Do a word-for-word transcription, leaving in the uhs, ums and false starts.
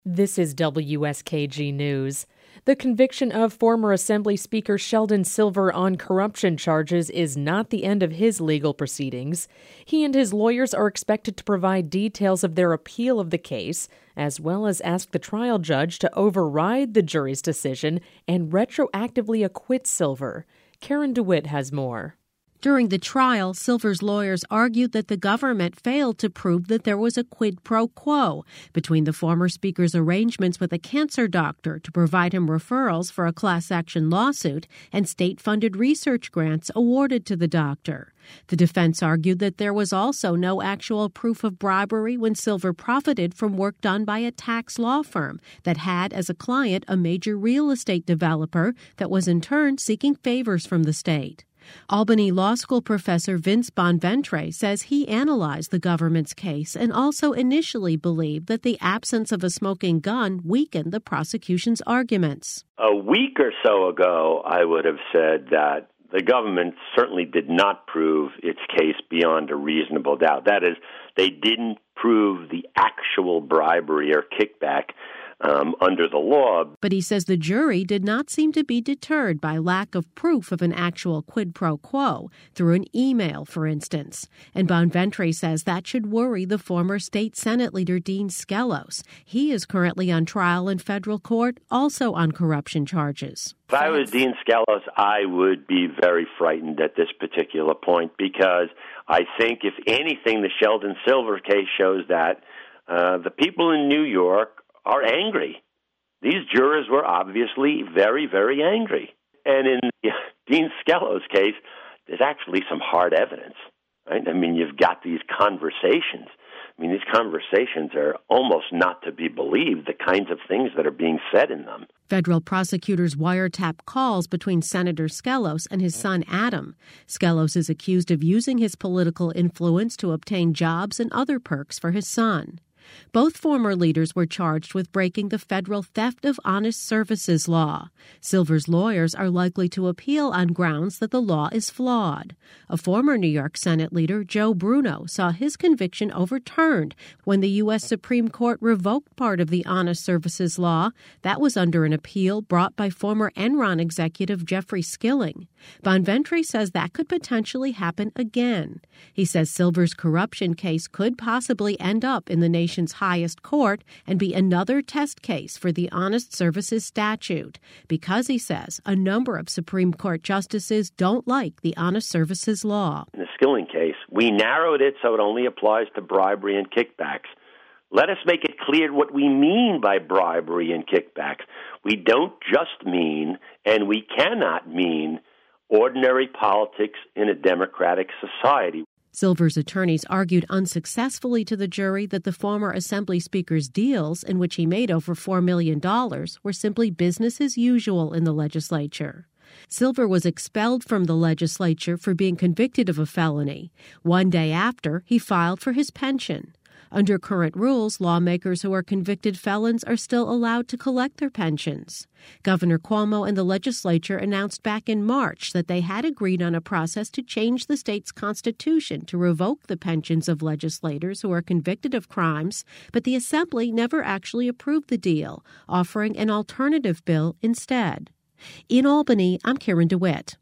This is W S K G News. The conviction of former Assembly Speaker Sheldon Silver on corruption charges is not the end of his legal proceedings. He and his lawyers are expected to provide details of their appeal of the case, as well as ask the trial judge to override the jury's decision and retroactively acquit Silver. Karen DeWitt has more. During the trial, Silver's lawyers argued that the government failed to prove that there was a quid pro quo between the former speaker's arrangements with a cancer doctor to provide him referrals for a class action lawsuit and state-funded research grants awarded to the doctor. The defense argued that there was also no actual proof of bribery when Silver profited from work done by a tax law firm that had as a client a major real estate developer that was in turn seeking favors from the state. Albany Law School professor Vince Bonventre says he analyzed the government's case and also initially believed that the absence of a smoking gun weakened the prosecution's arguments. A week or so ago, I would have said that the government certainly did not prove its case beyond a reasonable doubt. That is, they didn't prove the actual bribery or kickback Um, under the law. But he says the jury did not seem to be deterred by lack of proof of an actual quid pro quo through an email, for instance. And Bonventre says that should worry the former state Senate leader Dean Skelos. He is currently on trial in federal court, also on corruption charges. If I was Dean Skelos, I would be very frightened at this particular point because I think, if anything, the Sheldon Silver case shows that uh, the people in New York are angry. These jurors were obviously very, very angry. And in Dean Skelos' case, there's actually some hard evidence, right? I mean, you've got these conversations. I mean, these conversations are almost not to be believed, the kinds of things that are being said in them. Federal prosecutors wiretap calls between Senator Skelos and his son Adam. Skelos is accused of using his political influence to obtain jobs and other perks for his son. Both former leaders were charged with breaking the federal theft of honest services law. Silver's lawyers are likely to appeal on grounds that the law is flawed. A former New York Senate leader, Joe Bruno, saw his conviction overturned when the U S Supreme Court revoked part of the honest services law. That was under an appeal brought by former Enron executive Jeffrey Skilling. Bonventre says that could potentially happen again. He says Silver's corruption case could possibly end up in the nation's highest court and be another test case for the honest services statute, because, he says, a number of Supreme Court justices don't like the honest services law. In the Skilling case, we narrowed it so it only applies to bribery and kickbacks. Let us make it clear what we mean by bribery and kickbacks. We don't just mean, and we cannot mean, ordinary politics in a democratic society. Silver's attorneys argued unsuccessfully to the jury that the former Assembly Speaker's deals, in which he made over four million dollars, were simply business as usual in the legislature. Silver was expelled from the legislature for being convicted of a felony. One day after, he filed for his pension. Under current rules, lawmakers who are convicted felons are still allowed to collect their pensions. Governor Cuomo and the legislature announced back in March that they had agreed on a process to change the state's constitution to revoke the pensions of legislators who are convicted of crimes, but the Assembly never actually approved the deal, offering an alternative bill instead. In Albany, I'm Karen DeWitt.